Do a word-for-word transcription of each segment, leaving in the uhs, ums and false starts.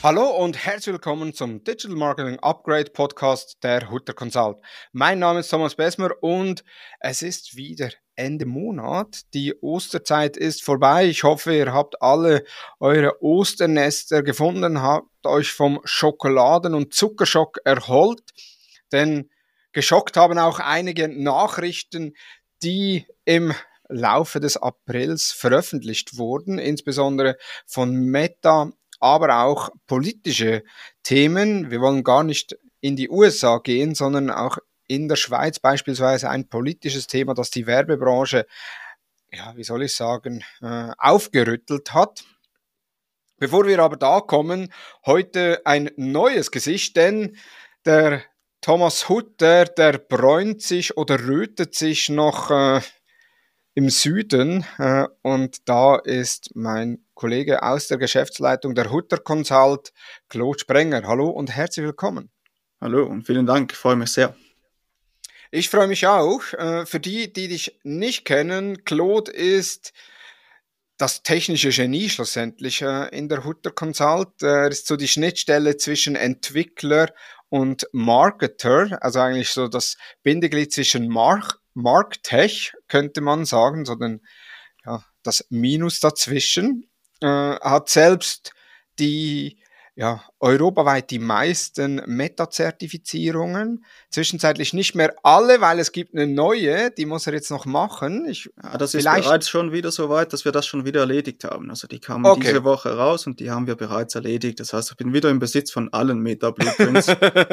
Hallo und herzlich willkommen zum Digital Marketing Upgrade Podcast der Hutter Consult. Mein Name ist Thomas Besmer und es ist wieder Ende Monat. Die Osterzeit ist vorbei. Ich hoffe, ihr habt alle eure Osternester gefunden, habt euch vom Schokoladen- und Zuckerschock erholt, denn geschockt haben auch einige Nachrichten, die im Laufe des Aprils veröffentlicht wurden, insbesondere von Meta, aber auch politische Themen. Wir wollen gar nicht in die U S A gehen, sondern auch in der Schweiz beispielsweise ein politisches Thema, das die Werbebranche, ja, wie soll ich sagen, äh, aufgerüttelt hat. Bevor wir aber da kommen, heute ein neues Gesicht, denn der Thomas Hutter, der bräunt sich oder rötet sich noch äh, im Süden äh, und da ist mein Kollege aus der Geschäftsleitung der Hutter Consult, Claude Sprenger. Hallo und herzlich willkommen. Hallo und vielen Dank, ich freue mich sehr. Ich freue mich auch. Äh, für die, die dich nicht kennen, Claude ist das technische Genie schlussendlich äh, in der Hutter Consult. Er ist so die Schnittstelle zwischen Entwickler und Marketer, also eigentlich so das Bindeglied zwischen Mark Marktech, könnte man sagen, so den, ja, das Minus dazwischen, äh, hat selbst die, ja, europaweit die meisten Meta-Zertifizierungen, zwischenzeitlich nicht mehr alle, weil es gibt eine neue, die muss er jetzt noch machen. Ich, ja, das ist bereits schon wieder so weit, dass wir das schon wieder erledigt haben. Also die kamen okay. diese Woche raus und die haben wir bereits erledigt. Das heißt, ich bin wieder im Besitz von allen Meta-Blueprints.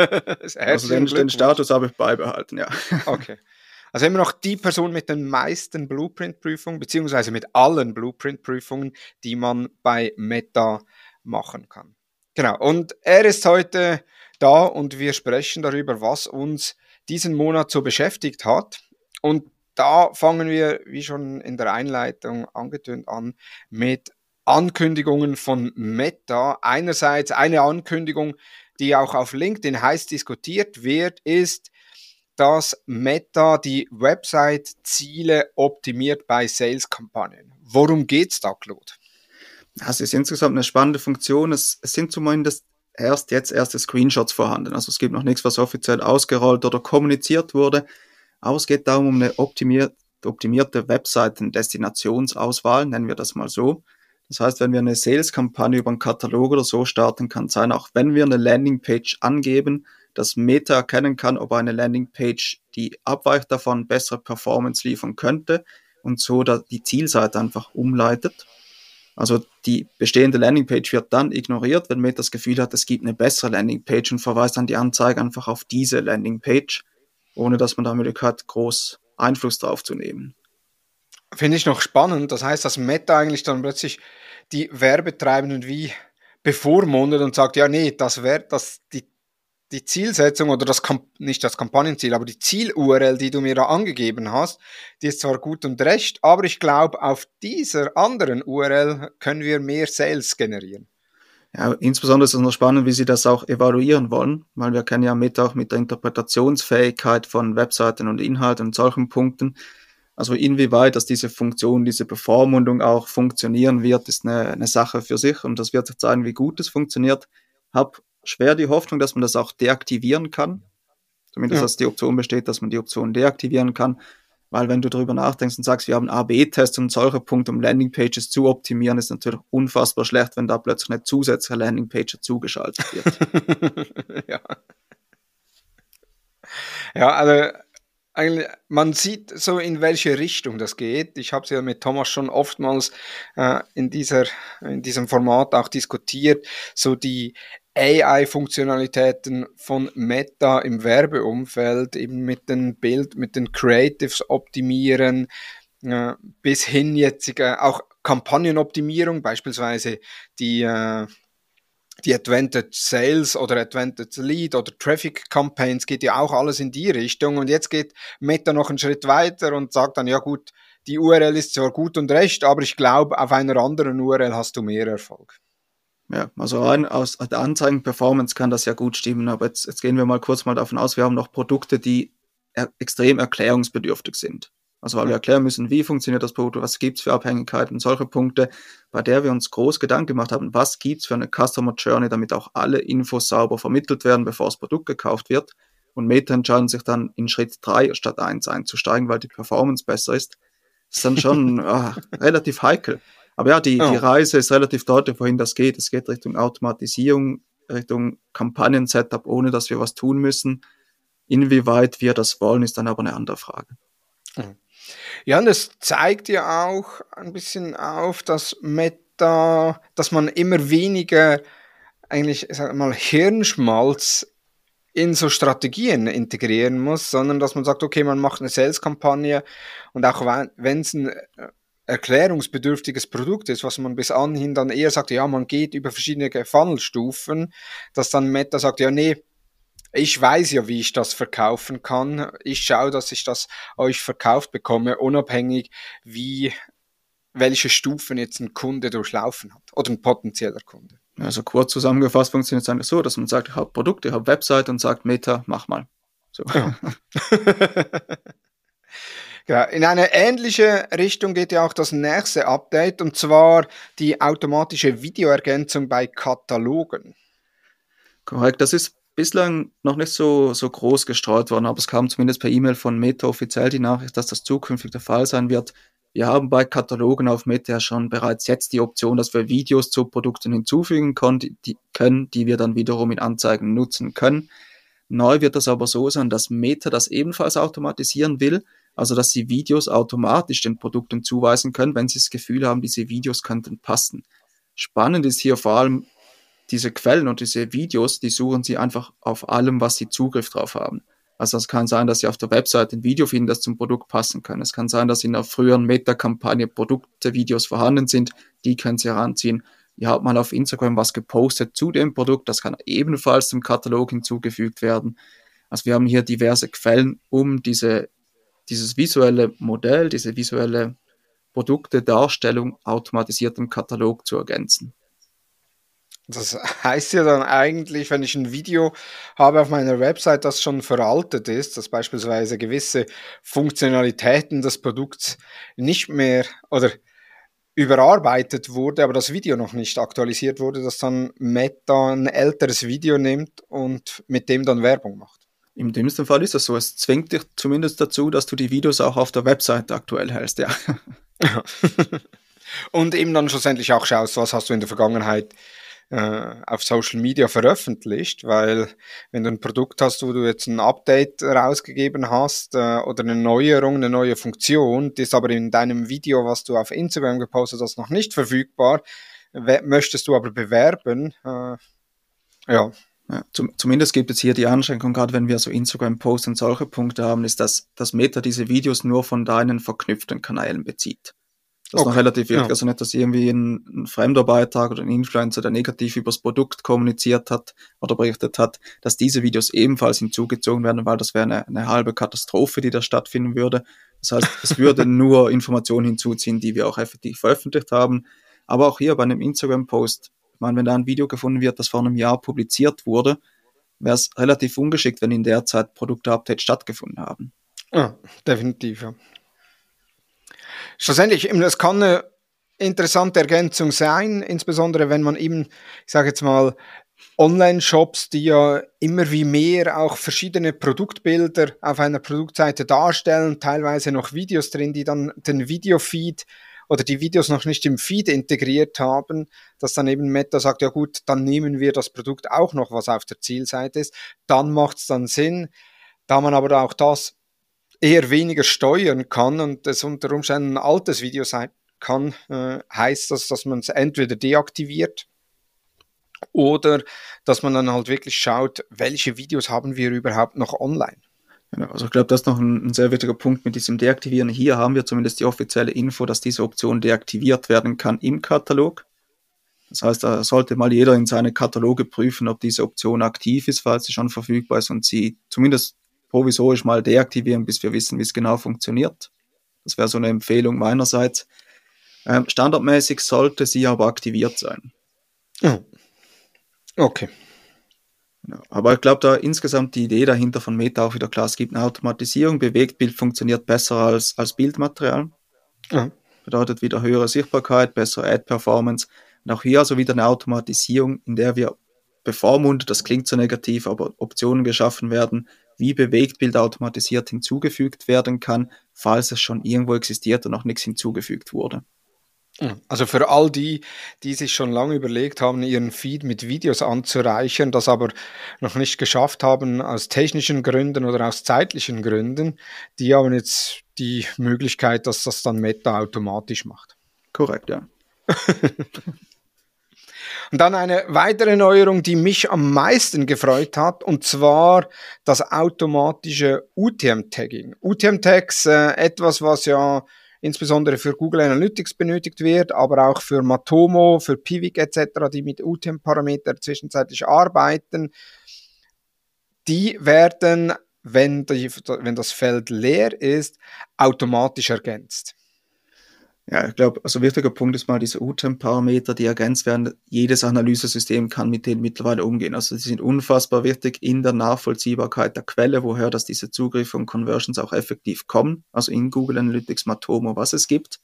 Also den, den Status habe ich beibehalten, ja. Okay. Also immer noch die Person mit den meisten Blueprint-Prüfungen, beziehungsweise mit allen Blueprint-Prüfungen, die man bei Meta machen kann. Genau, und er ist heute da und wir sprechen darüber, was uns diesen Monat so beschäftigt hat. Und da fangen wir, wie schon in der Einleitung angetönt, an mit Ankündigungen von Meta. Einerseits eine Ankündigung, die auch auf LinkedIn heiß diskutiert wird, ist, dass Meta die Website-Ziele optimiert bei Sales-Kampagnen. Worum geht's da, Claude? Das ist insgesamt eine spannende Funktion. Es, es sind zumindest erst jetzt erste Screenshots vorhanden. Also es gibt noch nichts, was offiziell ausgerollt oder kommuniziert wurde. Aber es geht darum, um eine optimiert, optimierte Webseiten-Destinationsauswahl, nennen wir das mal so. Das heißt, wenn wir eine Sales-Kampagne über einen Katalog oder so starten, kann es sein, auch wenn wir eine Landingpage angeben, dass Meta erkennen kann, ob eine Landingpage, die abweicht davon, bessere Performance liefern könnte und so die Zielseite einfach umleitet. Also die bestehende Landingpage wird dann ignoriert, wenn Meta das Gefühl hat, es gibt eine bessere Landingpage und verweist dann die Anzeige einfach auf diese Landingpage, ohne dass man da Möglichkeit hat, groß Einfluss drauf zu nehmen. Finde ich noch spannend. Das heißt, dass Meta eigentlich dann plötzlich die Werbetreibenden wie bevormundet und sagt, ja nee, das wäre das die die Zielsetzung oder das, nicht das Kampagnenziel, aber die Ziel-U R L, die du mir da angegeben hast, die ist zwar gut und recht, aber ich glaube, auf dieser anderen U R L können wir mehr Sales generieren. Ja, insbesondere ist es noch spannend, wie sie das auch evaluieren wollen, weil wir kennen ja Meta auch mit der Interpretationsfähigkeit von Webseiten und Inhalten und solchen Punkten. Also inwieweit, dass diese Funktion, diese Bevormundung auch funktionieren wird, ist eine, eine Sache für sich und das wird zeigen, wie gut es funktioniert. Hab schwer die Hoffnung, dass man das auch deaktivieren kann. Zumindest, ja. dass die Option besteht, dass man die Option deaktivieren kann. Weil wenn du darüber nachdenkst und sagst, wir haben A B Tests und solche Punkte, um Landingpages zu optimieren, ist natürlich unfassbar schlecht, wenn da plötzlich eine zusätzliche Landingpage zugeschaltet wird. ja. Ja, also eigentlich, man sieht so, in welche Richtung das geht. Ich habe es ja mit Thomas schon oftmals äh, in, dieser, in diesem Format auch diskutiert, so die A I-Funktionalitäten von Meta im Werbeumfeld, eben mit den Bild, mit den Creatives optimieren, äh, bis hin jetzt äh, auch Kampagnenoptimierung, beispielsweise die äh, die Advantage Sales oder Advantage Lead oder Traffic Campaigns geht ja auch alles in die Richtung und jetzt geht Meta noch einen Schritt weiter und sagt dann, ja gut, die U R L ist zwar gut und recht, aber ich glaube, auf einer anderen U R L hast du mehr Erfolg. Ja, also rein aus der Anzeigen-Performance kann das ja gut stimmen, aber jetzt, jetzt gehen wir mal kurz mal davon aus, wir haben noch Produkte, die er, extrem erklärungsbedürftig sind. Also weil wir erklären müssen, wie funktioniert das Produkt, was gibt es für Abhängigkeiten, solche Punkte, bei der wir uns groß Gedanken gemacht haben, was gibt es für eine Customer Journey, damit auch alle Infos sauber vermittelt werden, bevor das Produkt gekauft wird. Und Meta entscheiden sich dann in Schritt drei statt eins einzusteigen, weil die Performance besser ist. Das ist dann schon ah, relativ heikel. Aber ja, die, Oh. die Reise ist relativ deutlich, wohin das geht. Es geht Richtung Automatisierung, Richtung Kampagnen-Setup, ohne dass wir was tun müssen. Inwieweit wir das wollen, ist dann aber eine andere Frage. Ja, und das zeigt ja auch ein bisschen auf, dass Meta, dass man immer weniger eigentlich, sag mal, Hirnschmalz in so Strategien integrieren muss, sondern dass man sagt, okay, man macht eine Sales-Kampagne und auch wenn es ein erklärungsbedürftiges Produkt ist, was man bis anhin dann eher sagt, ja, man geht über verschiedene Funnelstufen, dass dann Meta sagt, ja, nee, ich weiß ja, wie ich das verkaufen kann. Ich schaue, dass ich das euch verkauft bekomme, unabhängig wie, welche Stufen jetzt ein Kunde durchlaufen hat oder ein potenzieller Kunde. Also kurz zusammengefasst funktioniert es eigentlich so, dass man sagt, ich habe Produkte, ich habe Website und sagt, Meta, mach mal. So. Ja. Ja, in eine ähnliche Richtung geht ja auch das nächste Update, und zwar die automatische Videoergänzung bei Katalogen. Korrekt, das ist bislang noch nicht so, so groß gestreut worden, aber es kam zumindest per E-Mail von Meta offiziell die Nachricht, dass das zukünftig der Fall sein wird. Wir haben bei Katalogen auf Meta schon bereits jetzt die Option, dass wir Videos zu Produkten hinzufügen können, die, können, die wir dann wiederum in Anzeigen nutzen können. Neu wird das aber so sein, dass Meta das ebenfalls automatisieren will, also dass sie Videos automatisch den Produkten zuweisen können, wenn sie das Gefühl haben, diese Videos könnten passen. Spannend ist hier vor allem, diese Quellen und diese Videos, die suchen sie einfach auf allem, was sie Zugriff drauf haben. Also es kann sein, dass sie auf der Website ein Video finden, das zum Produkt passen kann. Es kann sein, dass in einer früheren Meta-Kampagne Produkte-Videos vorhanden sind, die können sie heranziehen. Ihr habt mal auf Instagram was gepostet zu dem Produkt, das kann ebenfalls zum Katalog hinzugefügt werden. Also wir haben hier diverse Quellen, um diese, dieses visuelle Modell, diese visuelle Produkte-Darstellung automatisiert im Katalog zu ergänzen. Das heißt ja dann eigentlich, wenn ich ein Video habe auf meiner Website, das schon veraltet ist, dass beispielsweise gewisse Funktionalitäten des Produkts nicht mehr oder überarbeitet wurde, aber das Video noch nicht aktualisiert wurde, dass dann Meta ein älteres Video nimmt und mit dem dann Werbung macht. Im dümmsten Fall ist das so. Es zwingt dich zumindest dazu, dass du die Videos auch auf der Website aktuell hältst, ja. Und eben dann schlussendlich auch schaust, was hast du in der Vergangenheit auf Social Media veröffentlicht, weil wenn du ein Produkt hast, wo du jetzt ein Update rausgegeben hast äh, oder eine Neuerung, eine neue Funktion, die ist aber in deinem Video, was du auf Instagram gepostet hast, noch nicht verfügbar, möchtest du aber bewerben, äh, ja. Ja, zum, zumindest gibt es hier die Einschränkung, gerade wenn wir so Instagram-Posts und solche Punkte haben, ist, dass, dass Meta diese Videos nur von deinen verknüpften Kanälen bezieht. Das ist okay. Noch relativ wichtig, ja. Also nicht, dass irgendwie ein, ein fremder Beitrag oder ein Influencer, der negativ über das Produkt kommuniziert hat oder berichtet hat, dass diese Videos ebenfalls hinzugezogen werden, weil das wäre eine, eine halbe Katastrophe, die da stattfinden würde. Das heißt, es würde nur Informationen hinzuziehen, die wir auch effektiv veröffentlicht haben. Aber auch hier bei einem Instagram-Post, ich meine, wenn da ein Video gefunden wird, das vor einem Jahr publiziert wurde, wäre es relativ ungeschickt, wenn in der Zeit Produktupdates stattgefunden haben. Ja, definitiv, ja. Schlussendlich, es kann eine interessante Ergänzung sein, insbesondere wenn man eben, ich sage jetzt mal, Online-Shops, die ja immer wie mehr auch verschiedene Produktbilder auf einer Produktseite darstellen, teilweise noch Videos drin, die dann den Videofeed oder die Videos noch nicht im Feed integriert haben, dass dann eben Meta sagt, ja gut, dann nehmen wir das Produkt auch noch, was auf der Zielseite ist, dann macht es dann Sinn, da man aber auch das eher weniger steuern kann und es unter Umständen ein altes Video sein kann, äh, heißt das, dass man es entweder deaktiviert oder dass man dann halt wirklich schaut, welche Videos haben wir überhaupt noch online. Genau, also ich glaube, das ist noch ein, ein sehr wichtiger Punkt mit diesem Deaktivieren. Hier haben wir zumindest die offizielle Info, dass diese Option deaktiviert werden kann im Katalog. Das heißt, da sollte mal jeder in seine Kataloge prüfen, ob diese Option aktiv ist, falls sie schon verfügbar ist und sie zumindest provisorisch mal deaktivieren, bis wir wissen, wie es genau funktioniert. Das wäre so eine Empfehlung meinerseits. Ähm, standardmäßig sollte sie aber aktiviert sein. Oh. Okay. Ja, aber ich glaube, da insgesamt die Idee dahinter von Meta auch wieder klar, es gibt eine Automatisierung, Bewegtbild funktioniert besser als, als Bildmaterial. Ja. Bedeutet wieder höhere Sichtbarkeit, bessere Ad-Performance. Und auch hier also wieder eine Automatisierung, in der wir bevormundet, das klingt so negativ, aber Optionen geschaffen werden, wie Bewegtbild automatisiert hinzugefügt werden kann, falls es schon irgendwo existiert und noch nichts hinzugefügt wurde. Also für all die, die sich schon lange überlegt haben, ihren Feed mit Videos anzureichern, das aber noch nicht geschafft haben aus technischen Gründen oder aus zeitlichen Gründen, die haben jetzt die Möglichkeit, dass das dann Meta automatisch macht. Korrekt, ja. Und dann eine weitere Neuerung, die mich am meisten gefreut hat, und zwar das automatische U T M-Tagging. U T M-Tags, äh, etwas, was ja insbesondere für Google Analytics benötigt wird, aber auch für Matomo, für Piwik et cetera, die mit U T M-Parametern zwischenzeitlich arbeiten. Die werden, wenn, die, wenn das Feld leer ist, automatisch ergänzt. Ja, ich glaube, also wichtiger Punkt ist mal diese U T M-Parameter, die ergänzt werden. Jedes Analysesystem kann mit denen mittlerweile umgehen. Also sie sind unfassbar wichtig in der Nachvollziehbarkeit der Quelle, woher dass diese Zugriffe und Conversions auch effektiv kommen. Also in Google Analytics, Matomo, was es gibt.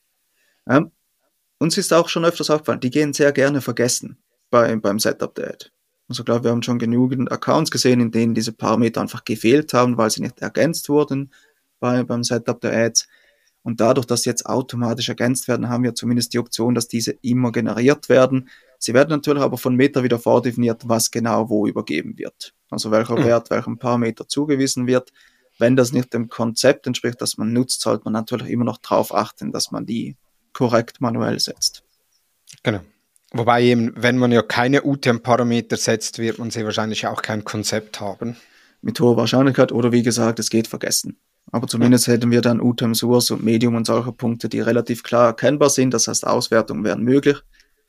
Ja, uns ist auch schon öfters aufgefallen, die gehen sehr gerne vergessen bei, beim Setup der Ad. Also ich glaube, wir haben schon genügend Accounts gesehen, in denen diese Parameter einfach gefehlt haben, weil sie nicht ergänzt wurden bei, beim Setup der Ads. Und dadurch, dass sie jetzt automatisch ergänzt werden, haben wir zumindest die Option, dass diese immer generiert werden. Sie werden natürlich aber von Meta wieder vordefiniert, was genau wo übergeben wird. Also welcher Wert welchem Parameter zugewiesen wird. Wenn das nicht dem Konzept entspricht, das man nutzt, sollte man natürlich immer noch darauf achten, dass man die korrekt manuell setzt. Genau. Wobei eben, wenn man ja keine U T M-Parameter setzt, wird man sie wahrscheinlich auch kein Konzept haben. Mit hoher Wahrscheinlichkeit oder wie gesagt, es geht vergessen. Aber zumindest hätten wir dann U T M-Source und Medium und solche Punkte, die relativ klar erkennbar sind. Das heißt, Auswertungen wären möglich.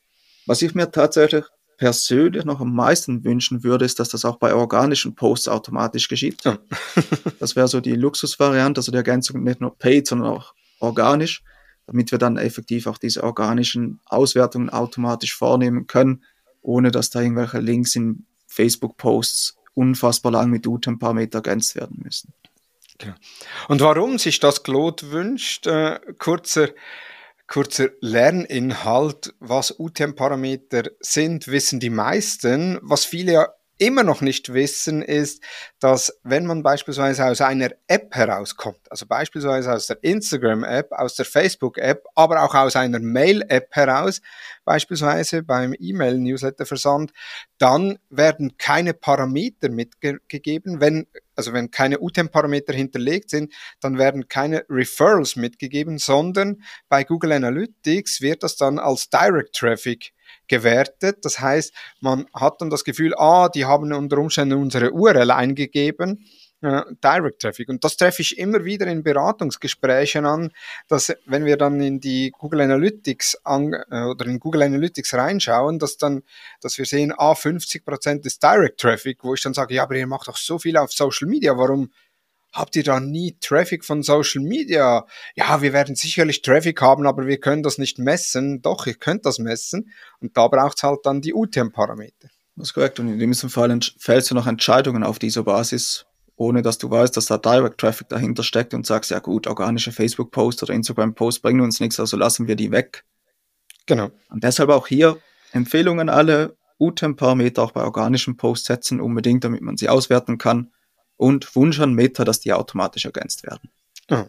Was ich mir tatsächlich persönlich noch am meisten wünschen würde, ist, dass das auch bei organischen Posts automatisch geschieht. Ja. Das wäre so die Luxusvariante, also die Ergänzung nicht nur paid, sondern auch organisch, damit wir dann effektiv auch diese organischen Auswertungen automatisch vornehmen können, ohne dass da irgendwelche Links in Facebook-Posts unfassbar lang mit U T M-Parameter ergänzt werden müssen. Genau. Und warum sich das Claude wünscht, äh, kurzer, kurzer Lerninhalt, was U T M-Parameter sind, wissen die meisten. Was viele ja immer noch nicht wissen, ist, dass wenn man beispielsweise aus einer App herauskommt, also beispielsweise aus der Instagram-App, aus der Facebook-App, aber auch aus einer Mail-App heraus, beispielsweise beim E-Mail-Newsletter-Versand, dann werden keine Parameter mitgegeben. Wenn, also wenn keine U T M-Parameter hinterlegt sind, dann werden keine Referrals mitgegeben, sondern bei Google Analytics wird das dann als Direct Traffic gewertet. Das heißt, man hat dann das Gefühl, ah, die haben unter Umständen unsere U R L eingegeben, äh, Direct Traffic. Und das treffe ich immer wieder in Beratungsgesprächen an, dass wenn wir dann in die Google Analytics an, äh, oder in Google Analytics reinschauen, dass dann, dass wir sehen, ah, fünfzig Prozent ist Direct Traffic, wo ich dann sage, ja, aber ihr macht doch so viel auf Social Media, warum habt ihr da nie Traffic von Social Media? Ja, wir werden sicherlich Traffic haben, aber wir können das nicht messen. Doch, ihr könnt das messen. Und da braucht es halt dann die U T M-Parameter. Das ist korrekt. Und in diesem Fall fällst du noch Entscheidungen auf dieser Basis, ohne dass du weißt, dass da Direct Traffic dahinter steckt und sagst, ja gut, organische Facebook-Posts oder Instagram-Posts bringen uns nichts, also lassen wir die weg. Genau. Und deshalb auch hier Empfehlungen alle U T M-Parameter auch bei organischen Posts setzen, unbedingt, damit man sie auswerten kann. Und Wunsch an Meta, dass die automatisch ergänzt werden. Oh.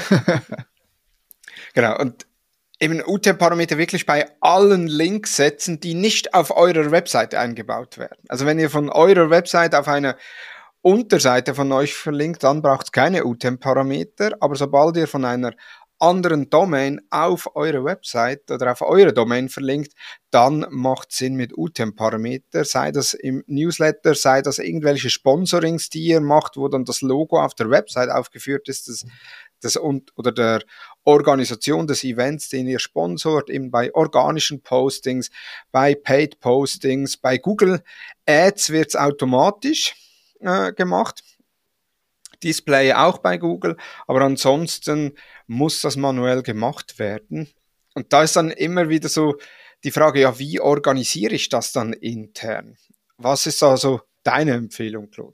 Genau, und eben U T M-Parameter wirklich bei allen Links setzen, die nicht auf eurer Webseite eingebaut werden. Also wenn ihr von eurer Webseite auf eine Unterseite von euch verlinkt, dann braucht es keine U T M-Parameter, aber sobald ihr von einer anderen Domain auf eure Website oder auf eure Domain verlinkt, dann macht Sinn mit U T M-Parameter, sei das im Newsletter, sei das irgendwelche Sponsorings, die ihr macht, wo dann das Logo auf der Website aufgeführt ist, das, das und, oder der Organisation des Events, den ihr sponsort, eben bei organischen Postings, bei Paid Postings, bei Google Ads wird es automatisch äh, gemacht. Display auch bei Google, aber ansonsten muss das manuell gemacht werden. Und da ist dann immer wieder so die Frage, ja, wie organisiere ich das dann intern? Was ist also deine Empfehlung, Claude?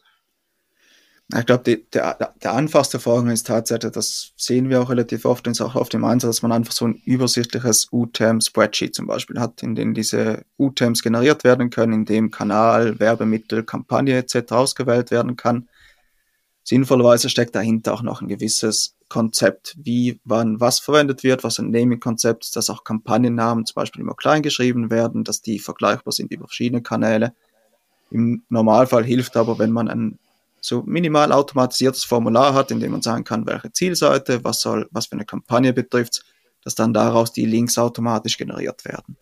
Ich glaube, der, der einfachste Vorgang ist tatsächlich, das sehen wir auch relativ oft, auch auf dem Einsatz, dass man einfach so ein übersichtliches U T E M-Spreadsheet zum Beispiel hat, in dem diese U T E Ms generiert werden können, in dem Kanal, Werbemittel, Kampagne et cetera ausgewählt werden kann. Sinnvollerweise steckt dahinter auch noch ein gewisses Konzept, wie, wann, was verwendet wird, was ein Naming-Konzept ist, dass auch Kampagnennamen zum Beispiel immer klein geschrieben werden, dass die vergleichbar sind über verschiedene Kanäle. Im Normalfall hilft aber, wenn man ein so minimal automatisiertes Formular hat, in dem man sagen kann, welche Zielseite, was soll, was für eine Kampagne betrifft, dass dann daraus die Links automatisch generiert werden.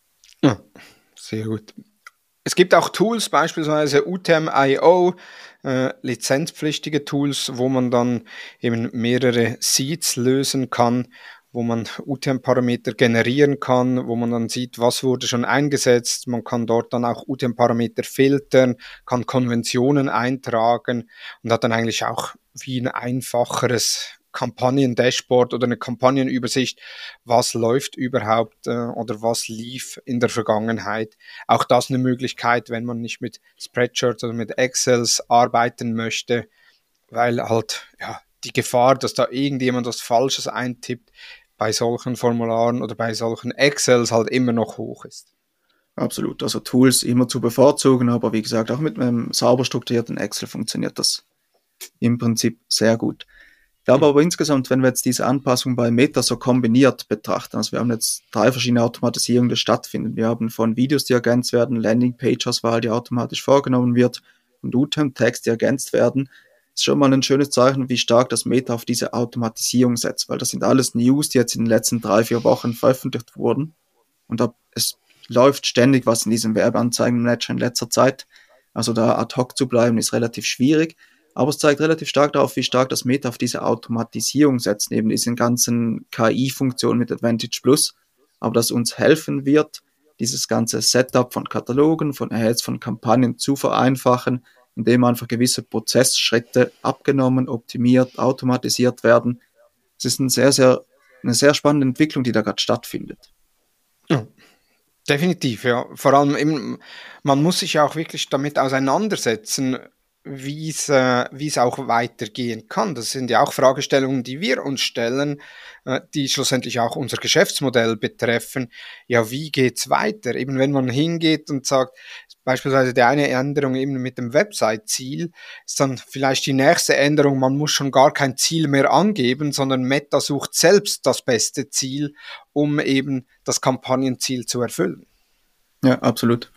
Ja, sehr gut. Es gibt auch Tools, beispielsweise U T E M Punkt I O, äh, lizenzpflichtige Tools, wo man dann eben mehrere Seeds lösen kann, wo man U T E M-Parameter generieren kann, wo man dann sieht, was wurde schon eingesetzt. Man kann dort dann auch U T E M-Parameter filtern, kann Konventionen eintragen und hat dann eigentlich auch wie ein einfacheres Kampagnen-Dashboard oder eine Kampagnenübersicht, was läuft überhaupt äh, oder was lief in der Vergangenheit. Auch das eine Möglichkeit, wenn man nicht mit Spreadshirts oder mit Excels arbeiten möchte, weil halt ja die Gefahr, dass da irgendjemand was Falsches eintippt, bei solchen Formularen oder bei solchen Excels halt immer noch hoch ist. Absolut, also Tools immer zu bevorzugen, aber wie gesagt, auch mit einem sauber strukturierten Excel funktioniert das im Prinzip sehr gut. Ich glaube aber insgesamt, wenn wir jetzt diese Anpassung bei Meta so kombiniert betrachten, also wir haben jetzt drei verschiedene Automatisierungen, die stattfinden. Wir haben von Videos, die ergänzt werden, Landingpage-Auswahl, die automatisch vorgenommen wird und U T E M-Tags, die ergänzt werden, ist schon mal ein schönes Zeichen, wie stark das Meta auf diese Automatisierung setzt, weil das sind alles News, die jetzt in den letzten drei, vier Wochen veröffentlicht wurden und da, es läuft ständig was in diesem Werbeanzeigen-Manager in letzter Zeit, also da ad hoc zu bleiben ist relativ schwierig, aber es zeigt relativ stark darauf, wie stark das Meta auf diese Automatisierung setzt, neben diesen ganzen K I-Funktionen mit Advantage Plus, aber das uns helfen wird, dieses ganze Setup von Katalogen, von Ads, von Kampagnen zu vereinfachen, indem einfach gewisse Prozessschritte abgenommen, optimiert, automatisiert werden. Es ist eine sehr, sehr, eine sehr spannende Entwicklung, die da gerade stattfindet. Ja, definitiv, ja. Vor allem eben, man muss sich ja auch wirklich damit auseinandersetzen, wie es äh, wie es auch weitergehen kann. Das sind ja auch Fragestellungen, die wir uns stellen, äh, die schlussendlich auch unser Geschäftsmodell betreffen. Ja, wie geht's weiter? Eben wenn man hingeht und sagt, beispielsweise die eine Änderung eben mit dem Website-Ziel, ist dann vielleicht die nächste Änderung, man muss schon gar kein Ziel mehr angeben, sondern Meta sucht selbst das beste Ziel, um eben das Kampagnenziel zu erfüllen. Ja, absolut.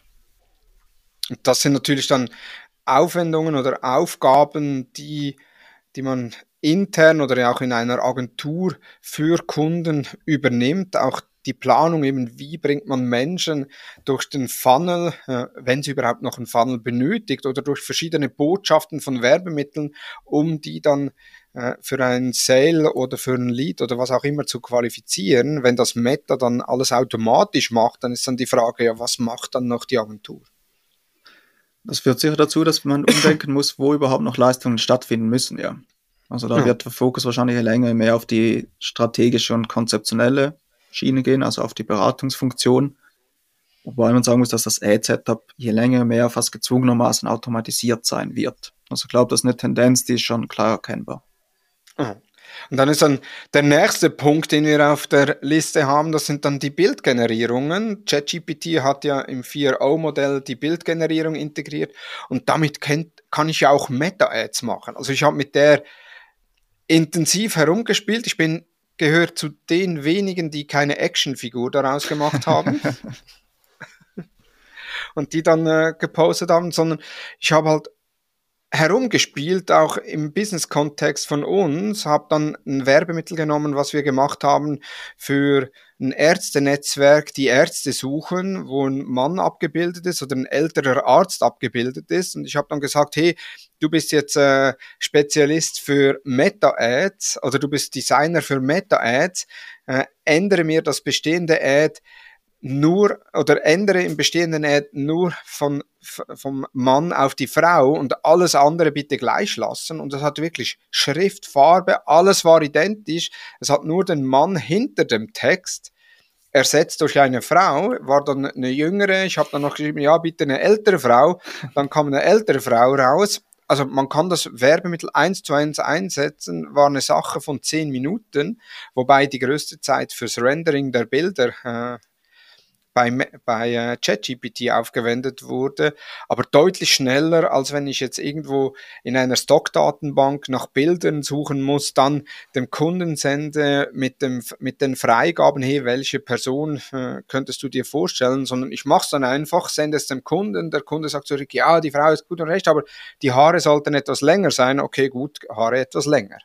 Und das sind natürlich dann Aufwendungen oder Aufgaben, die, die man intern oder auch in einer Agentur für Kunden übernimmt. Auch die Planung eben, wie bringt man Menschen durch den Funnel, äh, wenn sie überhaupt noch einen Funnel benötigt, oder durch verschiedene Botschaften von Werbemitteln, um die dann äh, für einen Sale oder für ein Lead oder was auch immer zu qualifizieren. Wenn das Meta dann alles automatisch macht, dann ist dann die Frage, ja, was macht dann noch die Agentur? Das führt sicher dazu, dass man umdenken muss, wo überhaupt noch Leistungen stattfinden müssen, ja. Also da ja. wird der Fokus wahrscheinlich länger mehr auf die strategische und konzeptionelle Schiene gehen, also auf die Beratungsfunktion. Wobei man sagen muss, dass das Ad-Setup je länger mehr fast gezwungenermaßen automatisiert sein wird. Also ich glaube, das ist eine Tendenz, die ist schon klar erkennbar. Mhm. Und dann ist dann der nächste Punkt, den wir auf der Liste haben, das sind dann die Bildgenerierungen. ChatGPT hat ja im vier Punkt0-Modell die Bildgenerierung integriert und damit kennt, kann ich ja auch Meta-Ads machen. Also ich habe mit der intensiv herumgespielt. Ich bin gehört zu den wenigen, die keine Actionfigur daraus gemacht haben und die dann äh, gepostet haben, sondern ich habe halt herumgespielt, auch im Business-Kontext von uns, habe dann ein Werbemittel genommen, was wir gemacht haben für ein Ärztenetzwerk, die Ärzte suchen, wo ein Mann abgebildet ist oder ein älterer Arzt abgebildet ist. Und ich habe dann gesagt, hey, du bist jetzt äh, Spezialist für Meta-Ads oder du bist Designer für Meta-Ads, äh, ändere mir das bestehende Ad nur oder ändere im bestehenden Ad nur von, vom Mann auf die Frau und alles andere bitte gleich lassen. Und das hat wirklich Schrift, Farbe, alles war identisch. Es hat nur den Mann hinter dem Text ersetzt durch eine Frau, war dann eine jüngere, ich habe dann noch geschrieben, ja, bitte eine ältere Frau, dann kam eine ältere Frau raus. Also man kann das Werbemittel eins zu eins einsetzen, war eine Sache von zehn Minuten, wobei die größte Zeit fürs Rendering der Bilder äh, bei, bei äh, ChatGPT aufgewendet wurde, aber deutlich schneller, als wenn ich jetzt irgendwo in einer Stockdatenbank nach Bildern suchen muss, dann dem Kunden sende mit, dem, mit den Freigaben, hey, welche Person äh, könntest du dir vorstellen, sondern ich mache es dann einfach, sende es dem Kunden, der Kunde sagt zurück, ja, die Frau ist gut und recht, aber die Haare sollten etwas länger sein, okay, gut, Haare etwas länger.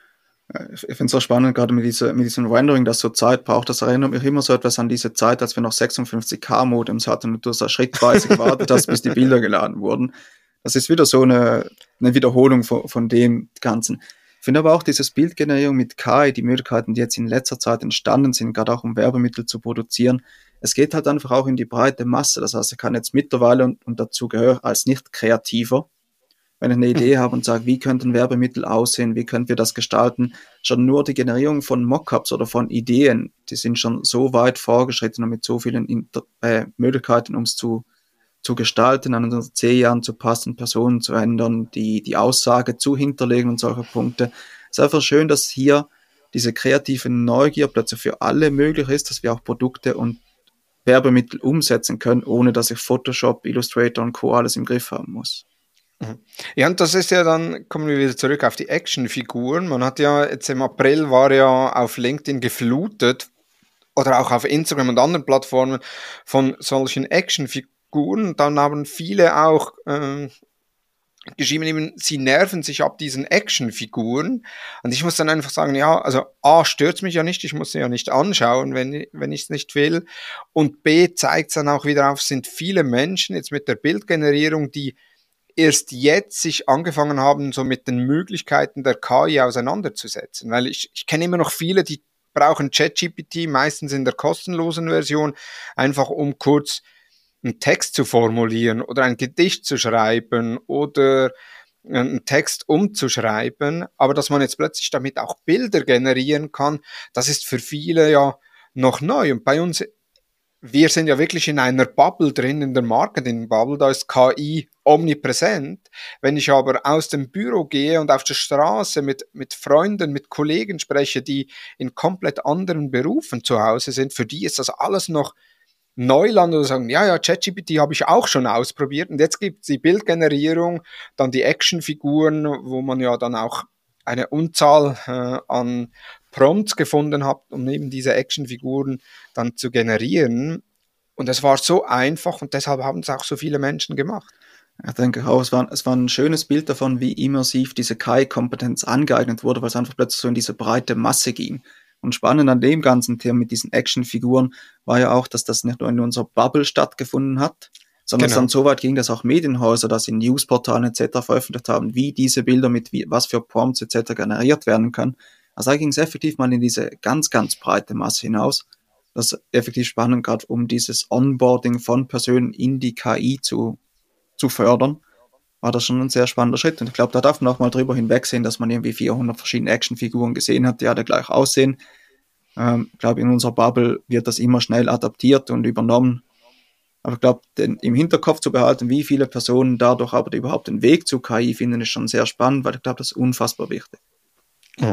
Ich finde es so spannend, gerade mit, diese, mit diesem Rendering, das so Zeit braucht. Das erinnert mich immer so etwas an diese Zeit, als wir noch sechsundfünfzig K Modems hatten und du so schrittweise gewartet hast, bis die Bilder geladen wurden. Das ist wieder so eine, eine Wiederholung von, von dem Ganzen. Ich finde aber auch dieses Bildgenerierung mit K I, die Möglichkeiten, die jetzt in letzter Zeit entstanden sind, gerade auch um Werbemittel zu produzieren, es geht halt einfach auch in die breite Masse. Das heißt, ich kann jetzt mittlerweile, und, und dazu gehöre als Nicht-Kreativer, wenn ich eine Idee habe und sage, wie könnten Werbemittel aussehen, wie könnten wir das gestalten, schon nur die Generierung von Mockups oder von Ideen, die sind schon so weit vorgeschritten und mit so vielen Inter- äh, Möglichkeiten, um es zu, zu gestalten, an unseren C-Jahren zu passen, Personen zu ändern, die, die Aussage zu hinterlegen und solche Punkte. Es ist einfach schön, dass hier diese kreative Neugier plötzlich für alle möglich ist, dass wir auch Produkte und Werbemittel umsetzen können, ohne dass ich Photoshop, Illustrator und Co. alles im Griff haben muss. Ja, und das ist ja dann, kommen wir wieder zurück auf die Actionfiguren. Man hat ja jetzt im April war ja auf LinkedIn geflutet oder auch auf Instagram und anderen Plattformen von solchen Actionfiguren. Dann haben viele auch äh, geschrieben, eben, sie nerven sich ab diesen Actionfiguren. Und ich muss dann einfach sagen, ja, also A, stört mich ja nicht, ich muss sie ja nicht anschauen, wenn, wenn ich es nicht will. Und B, zeigt es dann auch wieder auf, sind viele Menschen jetzt mit der Bildgenerierung, die erst jetzt sich angefangen haben, so mit den Möglichkeiten der K I auseinanderzusetzen. Weil ich, ich kenne immer noch viele, die brauchen ChatGPT, meistens in der kostenlosen Version, einfach um kurz einen Text zu formulieren oder ein Gedicht zu schreiben oder einen Text umzuschreiben. Aber dass man jetzt plötzlich damit auch Bilder generieren kann, das ist für viele ja noch neu. Und bei uns, wir sind ja wirklich in einer Bubble drin, in der Marketing-Bubble, da ist K I omnipräsent. Wenn ich aber aus dem Büro gehe und auf der Straße mit, mit Freunden, mit Kollegen spreche, die in komplett anderen Berufen zu Hause sind, für die ist das alles noch Neuland oder sagen, ja, ja, ChatGPT habe ich auch schon ausprobiert und jetzt gibt es die Bildgenerierung, dann die Actionfiguren, wo man ja dann auch eine Unzahl äh, an Prompts gefunden hat, um eben diese Actionfiguren dann zu generieren. Und es war so einfach und deshalb haben es auch so viele Menschen gemacht. Ich denke auch, es war, es war ein schönes Bild davon, wie immersiv diese K I-Kompetenz angeeignet wurde, weil es einfach plötzlich so in diese breite Masse ging. Und spannend an dem ganzen Thema mit diesen Actionfiguren war ja auch, dass das nicht nur in unserer Bubble stattgefunden hat, sondern genau. Es dann so weit ging, dass auch Medienhäuser das in Newsportalen et cetera veröffentlicht haben, wie diese Bilder mit wie, was für Prompts et cetera generiert werden können. Also da ging es effektiv mal in diese ganz, ganz breite Masse hinaus. Das ist effektiv spannend, gerade um dieses Onboarding von Personen in die K I zu, zu fördern, war das schon ein sehr spannender Schritt. Und ich glaube, da darf man auch mal drüber hinwegsehen, dass man irgendwie vierhundert verschiedene Actionfiguren gesehen hat, die alle gleich aussehen. Ähm, ich glaube, in unserer Bubble wird das immer schnell adaptiert und übernommen. Aber ich glaube, im Hinterkopf zu behalten, wie viele Personen dadurch aber überhaupt den Weg zu K I finden, ist schon sehr spannend, weil ich glaube, das ist unfassbar wichtig. Ja.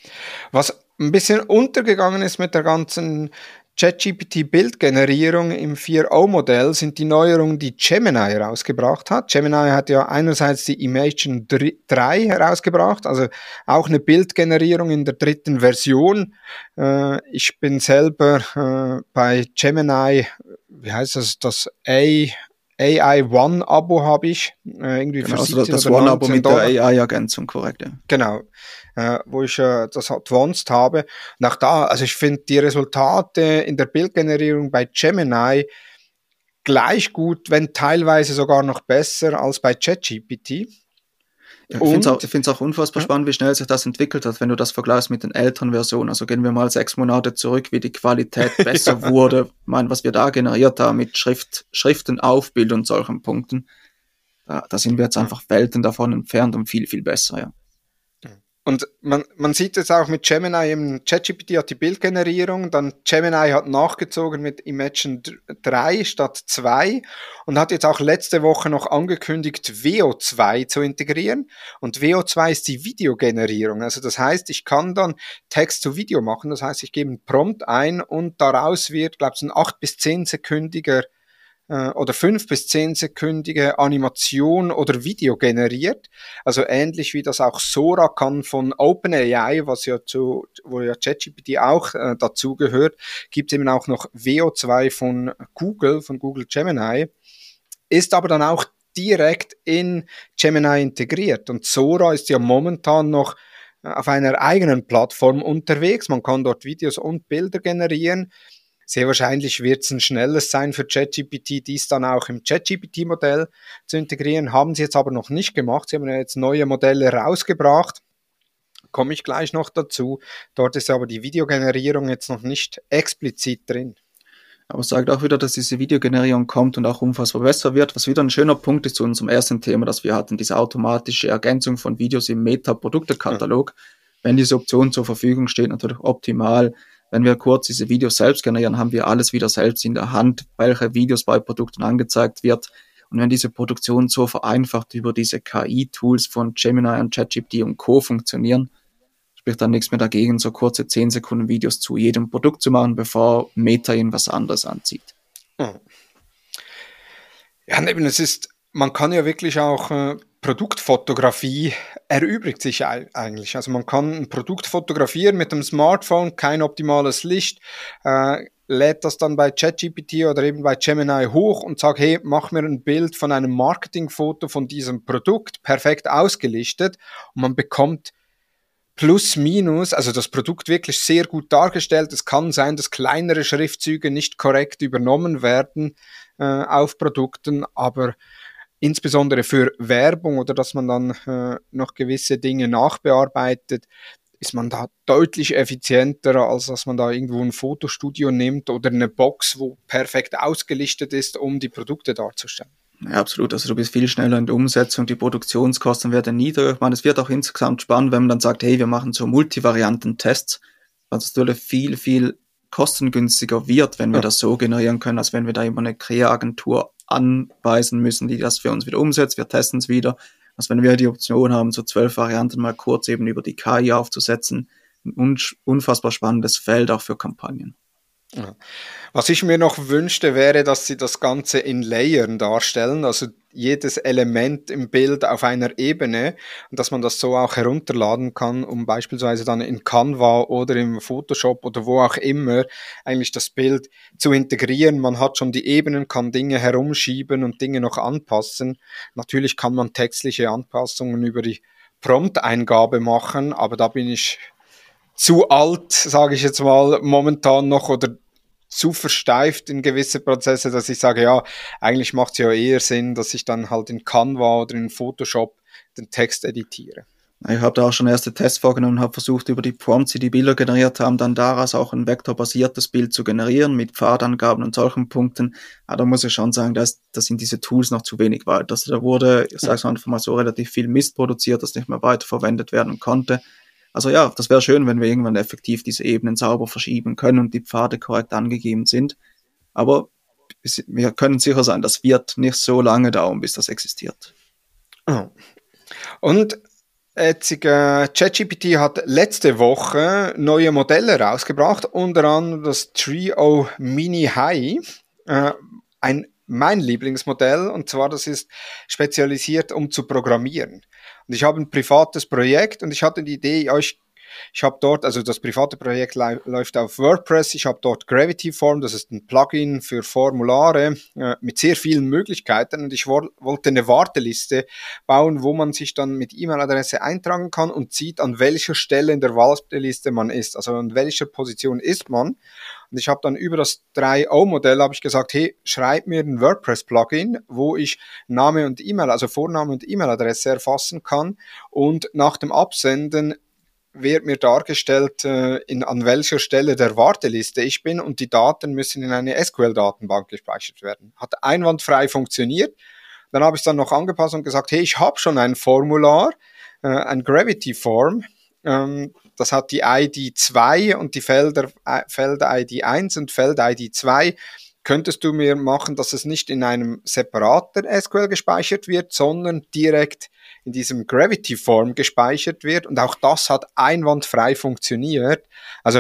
Was ein bisschen untergegangen ist mit der ganzen ChatGPT-Bildgenerierung im vier Punkt null-Modell sind die Neuerungen, die Gemini herausgebracht hat. Gemini hat ja einerseits die Imagen drei herausgebracht, also auch eine Bildgenerierung in der dritten Version. Äh, ich bin selber äh, bei Gemini, wie heißt das, das A... A I One-Abo habe ich. Äh, irgendwie genau, für also das One-Abo mit Dollar. Der A I-Ergänzung, korrekt. Ja. Genau, äh, wo ich äh, das Advanced habe. Und auch da, also ich finde die Resultate in der Bildgenerierung bei Gemini gleich gut, wenn teilweise sogar noch besser als bei ChatGPT. Ja, ich finde es auch, auch unfassbar ja. spannend, wie schnell sich das entwickelt hat, wenn du das vergleichst mit den älteren Versionen. Also gehen wir mal sechs Monate zurück, wie die Qualität besser ja. wurde. Ich meine, was wir da generiert haben mit Schrift, Schriftenaufbild und solchen Punkten, da, da sind wir jetzt einfach Welten davon entfernt und viel, viel besser, ja. Und man, man sieht es auch mit Gemini, eben ChatGPT hat die Bildgenerierung, dann Gemini hat nachgezogen mit Imagen drei statt zwei und hat jetzt auch letzte Woche noch angekündigt, Veo zwei zu integrieren. Und Veo zwei ist die Videogenerierung. Also das heißt, ich kann dann Text zu Video machen. Das heißt, ich gebe einen Prompt ein und daraus wird, glaube ich, ein acht bis zehn sekündiger oder fünf bis zehn sekündige Animation oder Video generiert. Also ähnlich wie das auch Sora kann von OpenAI, was ja zu, wo ja ChatGPT auch äh, dazu gehört, gibt es eben auch noch Veo zwei von Google, von Google Gemini, ist aber dann auch direkt in Gemini integriert. Und Sora ist ja momentan noch auf einer eigenen Plattform unterwegs. Man kann dort Videos und Bilder generieren. Sehr wahrscheinlich wird es ein schnelles sein für ChatGPT, dies dann auch im ChatGPT-Modell zu integrieren. Haben sie jetzt aber noch nicht gemacht. Sie haben ja jetzt neue Modelle rausgebracht. Komme ich gleich noch dazu. Dort ist aber die Videogenerierung jetzt noch nicht explizit drin. Aber es sagt auch wieder, dass diese Videogenerierung kommt und auch unfassbar besser wird, was wieder ein schöner Punkt ist zu unserem ersten Thema, das wir hatten, diese automatische Ergänzung von Videos im Meta-Produktekatalog. Ja. Wenn diese Option zur Verfügung steht, natürlich optimal. Wenn wir kurz diese Videos selbst generieren, haben wir alles wieder selbst in der Hand, welche Videos bei Produkten angezeigt wird. Und wenn diese Produktion so vereinfacht über diese K I-Tools von Gemini und ChatGPT und Co. funktionieren, spricht dann nichts mehr dagegen, so kurze zehn Sekunden Videos zu jedem Produkt zu machen, bevor Meta ihnen was anderes anzieht. Ja, eben, es ist, man kann ja wirklich auch äh, Produktfotografie erübrigt sich eigentlich. Also man kann ein Produkt fotografieren mit dem Smartphone, kein optimales Licht, äh, lädt das dann bei ChatGPT oder eben bei Gemini hoch und sagt, hey, mach mir ein Bild von einem Marketingfoto von diesem Produkt, perfekt ausgelichtet, und man bekommt plus minus, also das Produkt wirklich sehr gut dargestellt. Es kann sein, dass kleinere Schriftzüge nicht korrekt übernommen werden äh, auf Produkten, aber insbesondere für Werbung oder dass man dann äh, noch gewisse Dinge nachbearbeitet, ist man da deutlich effizienter, als dass man da irgendwo ein Fotostudio nimmt oder eine Box, wo perfekt ausgelichtet ist, um die Produkte darzustellen. Ja, absolut. Also du bist viel schneller in der Umsetzung, die Produktionskosten werden niedriger. Ich meine, es wird auch insgesamt spannend, wenn man dann sagt, hey, wir machen so Multivarianten-Tests, was natürlich viel, viel kostengünstiger wird, wenn wir ja. das so generieren können, als wenn wir da immer eine Krea-Agentur anweisen müssen, die das für uns wieder umsetzt. Wir testen es wieder. Also wenn wir die Option haben, so zwölf Varianten mal kurz eben über die K I aufzusetzen, ein unfassbar spannendes Feld auch für Kampagnen. Ja. Was ich mir noch wünschte, wäre, dass sie das Ganze in Layern darstellen, also jedes Element im Bild auf einer Ebene, und dass man das so auch herunterladen kann, um beispielsweise dann in Canva oder im Photoshop oder wo auch immer eigentlich das Bild zu integrieren. Man hat schon die Ebenen, kann Dinge herumschieben und Dinge noch anpassen. Natürlich kann man textliche Anpassungen über die Prompt-Eingabe machen, aber da bin ich zu alt, sage ich jetzt mal, momentan noch, oder zu versteift in gewisse Prozesse, dass ich sage, ja, eigentlich macht es ja eher Sinn, dass ich dann halt in Canva oder in Photoshop den Text editiere. Ich habe da auch schon erste Tests vorgenommen und habe versucht, über die Prompts, die die Bilder generiert haben, dann daraus auch ein vektorbasiertes Bild zu generieren mit Pfadangaben und solchen Punkten. Aber da muss ich schon sagen, dass das sind diese Tools noch zu wenig weit. Also da wurde, ich sage es einfach mal so, relativ viel Mist produziert, das nicht mehr weiterverwendet werden konnte. Also ja, das wäre schön, wenn wir irgendwann effektiv diese Ebenen sauber verschieben können und die Pfade korrekt angegeben sind. Aber wir können sicher sein, das wird nicht so lange dauern, bis das existiert. Oh. Und jetzt, äh, ChatGPT hat letzte Woche neue Modelle rausgebracht, unter anderem das Trio Mini High, äh, ein mein Lieblingsmodell, und zwar das ist spezialisiert, um zu programmieren. Und ich habe ein privates Projekt und ich hatte die Idee, ja, ich, ich habe dort, also das private Projekt lau- läuft auf WordPress, ich habe dort Gravity Form, das ist ein Plugin für Formulare äh, mit sehr vielen Möglichkeiten, und ich wo- wollte eine Warteliste bauen, wo man sich dann mit E-Mail-Adresse eintragen kann und sieht, an welcher Stelle in der Warteliste man ist, also an welcher Position ist man. Und ich habe dann über das drei O-Modell habe ich gesagt, hey, schreib mir ein WordPress-Plugin, wo ich Name und E-Mail, also Vorname und E-Mail-Adresse erfassen kann, und nach dem Absenden wird mir dargestellt, äh, in, an welcher Stelle der Warteliste ich bin, und die Daten müssen in eine S Q L-Datenbank gespeichert werden. Hat einwandfrei funktioniert. Dann habe ich es dann noch angepasst und gesagt, hey, ich habe schon ein Formular, äh, ein Gravity Form, Ähm, das hat die I D zwei und die Felder, äh, Felder I D eins und Feld I D zwei. Könntest du mir machen, dass es nicht in einem separaten S Q L gespeichert wird, sondern direkt in diesem Gravity-Form gespeichert wird? Und auch das hat einwandfrei funktioniert. Also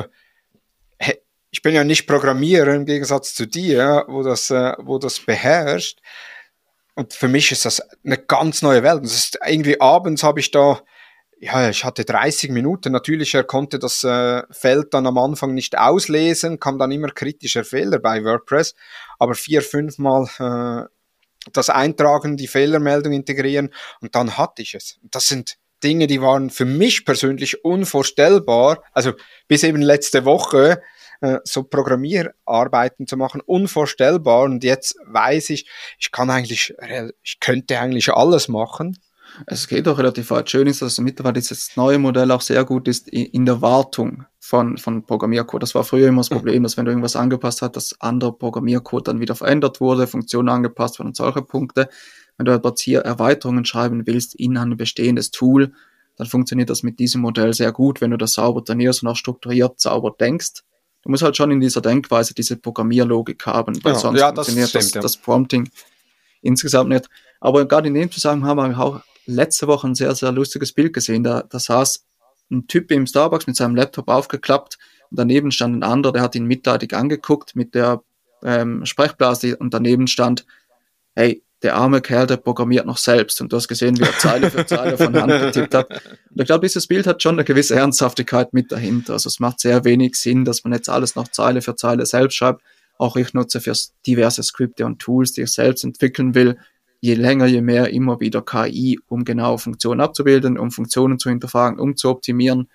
ich bin ja nicht Programmierer im Gegensatz zu dir, wo das, äh, wo das beherrscht. Und für mich ist das eine ganz neue Welt. Das ist irgendwie abends habe ich da, ja, ich hatte dreißig Minuten. Natürlich, er konnte das äh, Feld dann am Anfang nicht auslesen, kam dann immer kritischer Fehler bei WordPress. Aber vier, fünf Mal äh, das Eintragen, die Fehlermeldung integrieren und dann hatte ich es. Das sind Dinge, die waren für mich persönlich unvorstellbar. Also bis eben letzte Woche äh, so Programmierarbeiten zu machen, unvorstellbar. Und jetzt weiß ich, ich kann eigentlich, ich könnte eigentlich alles machen. Es geht auch relativ weit. Schön ist, dass mittlerweile dieses neue Modell auch sehr gut ist in der Wartung von, von Programmiercode. Das war früher immer das Problem, dass wenn du irgendwas angepasst hast, dass anderer Programmiercode dann wieder verändert wurde, Funktionen angepasst wurden und solche Punkte. Wenn du jetzt hier Erweiterungen schreiben willst in ein bestehendes Tool, dann funktioniert das mit diesem Modell sehr gut, wenn du das sauber trainierst und auch strukturiert sauber denkst. Du musst halt schon in dieser Denkweise diese Programmierlogik haben, weil ja, sonst ja, das funktioniert stimmt, das, ja. das Prompting insgesamt nicht. Aber gerade in dem Zusammenhang habe ich auch letzte Woche ein sehr, sehr lustiges Bild gesehen. Da, da saß ein Typ im Starbucks mit seinem Laptop aufgeklappt und daneben stand ein anderer, der hat ihn mitleidig angeguckt mit der ähm, Sprechblase und daneben stand, hey, der arme Kerl, der programmiert noch selbst. Und du hast gesehen, wie er Zeile für Zeile von Hand getippt hat. Und ich glaube, dieses Bild hat schon eine gewisse Ernsthaftigkeit mit dahinter. Also es macht sehr wenig Sinn, dass man jetzt alles noch Zeile für Zeile selbst schreibt. Auch ich nutze für diverse Skripte und Tools, die ich selbst entwickeln will, je länger, je mehr immer wieder K I, um genau Funktionen abzubilden, um Funktionen zu hinterfragen, um zu optimieren.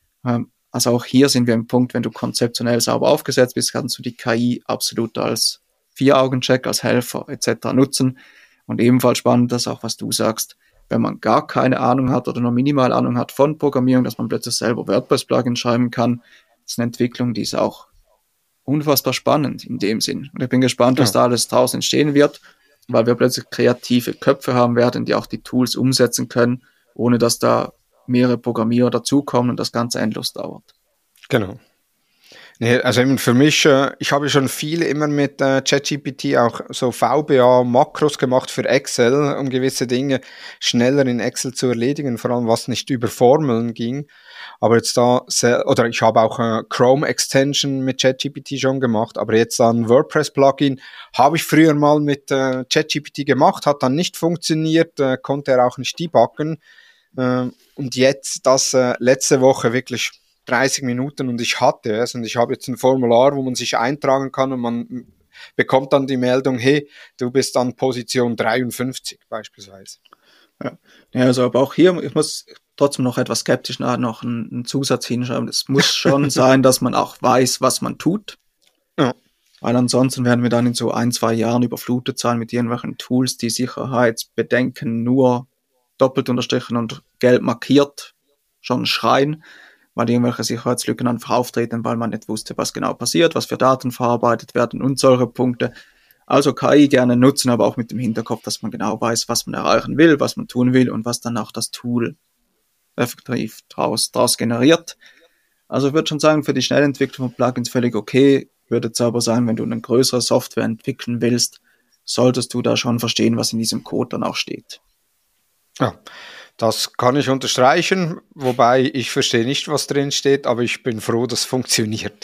Also auch hier sind wir im Punkt, wenn du konzeptionell sauber aufgesetzt bist, kannst du die K I absolut als Vier-Augen-Check, als Helfer et cetera nutzen. Und ebenfalls spannend ist auch, was du sagst, wenn man gar keine Ahnung hat oder nur minimal Ahnung hat von Programmierung, dass man plötzlich selber WordPress-Plugins schreiben kann. Das ist eine Entwicklung, die ist auch unfassbar spannend in dem Sinn. Und ich bin gespannt, was ja. da alles draußen entstehen wird, weil wir plötzlich kreative Köpfe haben werden, die auch die Tools umsetzen können, ohne dass da mehrere Programmierer dazukommen und das Ganze endlos dauert. Genau. Nee, also eben für mich, äh, ich habe schon viel immer mit äh, ChatGPT auch so V B A-Makros gemacht für Excel, um gewisse Dinge schneller in Excel zu erledigen, vor allem was nicht über Formeln ging. Aber jetzt da, sehr, oder ich habe auch äh, Chrome-Extension mit ChatGPT schon gemacht, aber jetzt dann WordPress-Plugin habe ich früher mal mit äh, ChatGPT gemacht, hat dann nicht funktioniert, äh, konnte er auch nicht debuggen. Äh, und jetzt das äh, letzte Woche wirklich dreißig Minuten und ich hatte es und ich habe jetzt ein Formular, wo man sich eintragen kann und man bekommt dann die Meldung, hey, du bist an Position dreiundfünfzig beispielsweise. Ja, ja, also aber auch hier, ich muss trotzdem noch etwas skeptisch noch einen, einen Zusatz hinschreiben. Es muss schon sein, dass man auch weiß, was man tut. Ja. Weil ansonsten werden wir dann in so ein, zwei Jahren überflutet sein mit irgendwelchen Tools, die Sicherheitsbedenken nur doppelt unterstrichen und gelb markiert schon schreien, weil irgendwelche Sicherheitslücken einfach auftreten, weil man nicht wusste, was genau passiert, was für Daten verarbeitet werden und solche Punkte. Also K I gerne nutzen, aber auch mit dem Hinterkopf, dass man genau weiß, was man erreichen will, was man tun will und was dann auch das Tool effektiv daraus, daraus generiert. Also ich würde schon sagen, für die Schnellentwicklung von Plugins völlig okay. Würde es aber sein, wenn du eine größere Software entwickeln willst, solltest du da schon verstehen, was in diesem Code dann auch steht. Ja, das kann ich unterstreichen, wobei ich verstehe nicht, was drin steht, aber ich bin froh, dass es funktioniert.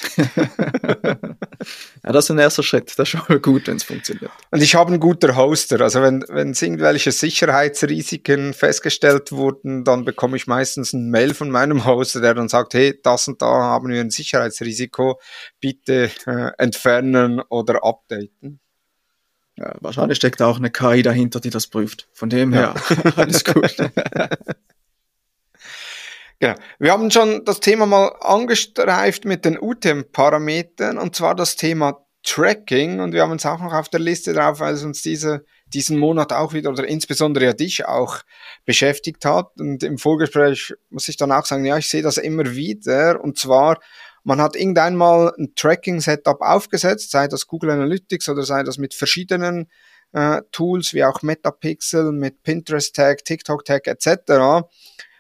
Ja, das ist ein erster Schritt, das ist schon mal gut, wenn es funktioniert. Und ich habe einen guten Hoster, also wenn, wenn irgendwelche Sicherheitsrisiken festgestellt wurden, dann bekomme ich meistens ein Mail von meinem Hoster, der dann sagt, hey, das und da haben wir ein Sicherheitsrisiko, bitte äh, entfernen oder updaten. Ja, wahrscheinlich steckt auch eine K I dahinter, die das prüft. Von dem her, ja. Alles gut. Genau. Wir haben schon das Thema mal angestreift mit den U T M Parametern und zwar das Thema Tracking und wir haben es auch noch auf der Liste drauf, weil es uns diese, diesen Monat auch wieder oder insbesondere ja dich auch beschäftigt hat und im Vorgespräch muss ich dann auch sagen, ja, ich sehe das immer wieder und zwar man hat irgendeinmal ein Tracking-Setup aufgesetzt, sei das Google Analytics oder sei das mit verschiedenen äh, Tools wie auch Metapixel, mit Pinterest-Tag, TikTok-Tag et cetera.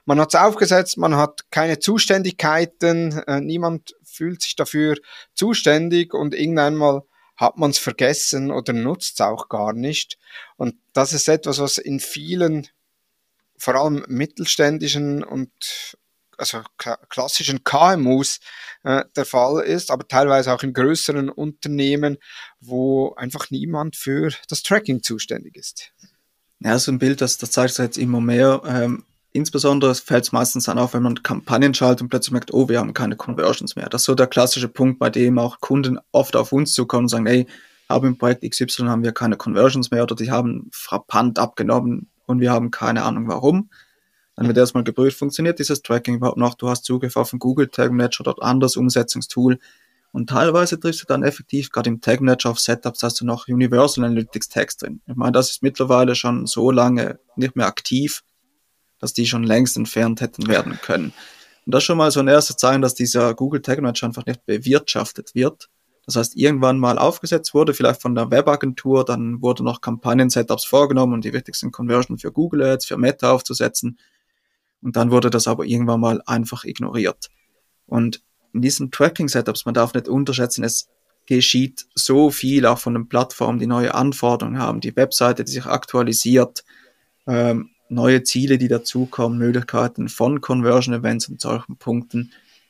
man hat es aufgesetzt, man hat keine Zuständigkeiten, äh, niemand fühlt sich dafür zuständig und irgendwann mal hat man es vergessen oder nutzt es auch gar nicht. Und das ist etwas, was in vielen, vor allem mittelständischen und also klassischen K M Us äh, der Fall ist, aber teilweise auch in größeren Unternehmen, wo einfach niemand für das Tracking zuständig ist. Ja, so ein Bild, das, das zeigt sich jetzt immer mehr. Ähm, insbesondere fällt es meistens dann auf, wenn man Kampagnen schaltet und plötzlich merkt, oh, wir haben keine Conversions mehr. Das ist so der klassische Punkt, bei dem auch Kunden oft auf uns zukommen und sagen, hey, aber im Projekt X Y haben wir keine Conversions mehr oder die haben frappant abgenommen und wir haben keine Ahnung warum. Dann wird erstmal geprüft, funktioniert dieses Tracking überhaupt noch? Du hast Zugriff auf ein Google Tag Manager oder anderes Umsetzungstool. Und teilweise triffst du dann effektiv gerade im Tag Manager auf Setups, hast du noch Universal Analytics Tags drin. Ich meine, das ist mittlerweile schon so lange nicht mehr aktiv, dass die schon längst entfernt hätten werden können. Und das ist schon mal so ein erstes Zeichen, dass dieser Google Tag Manager einfach nicht bewirtschaftet wird. Das heißt, irgendwann mal aufgesetzt wurde, vielleicht von der Webagentur, dann wurde noch Kampagnen-Setups vorgenommen, um die wichtigsten Conversion für Google Ads, für Meta aufzusetzen. Und dann wurde das aber irgendwann mal einfach ignoriert. Und in diesen Tracking-Setups, man darf nicht unterschätzen, es geschieht so viel auch von den Plattformen, die neue Anforderungen haben, die Webseite, die sich aktualisiert, ähm, neue Ziele, die dazukommen, Möglichkeiten von Conversion-Events und solchen Punkten.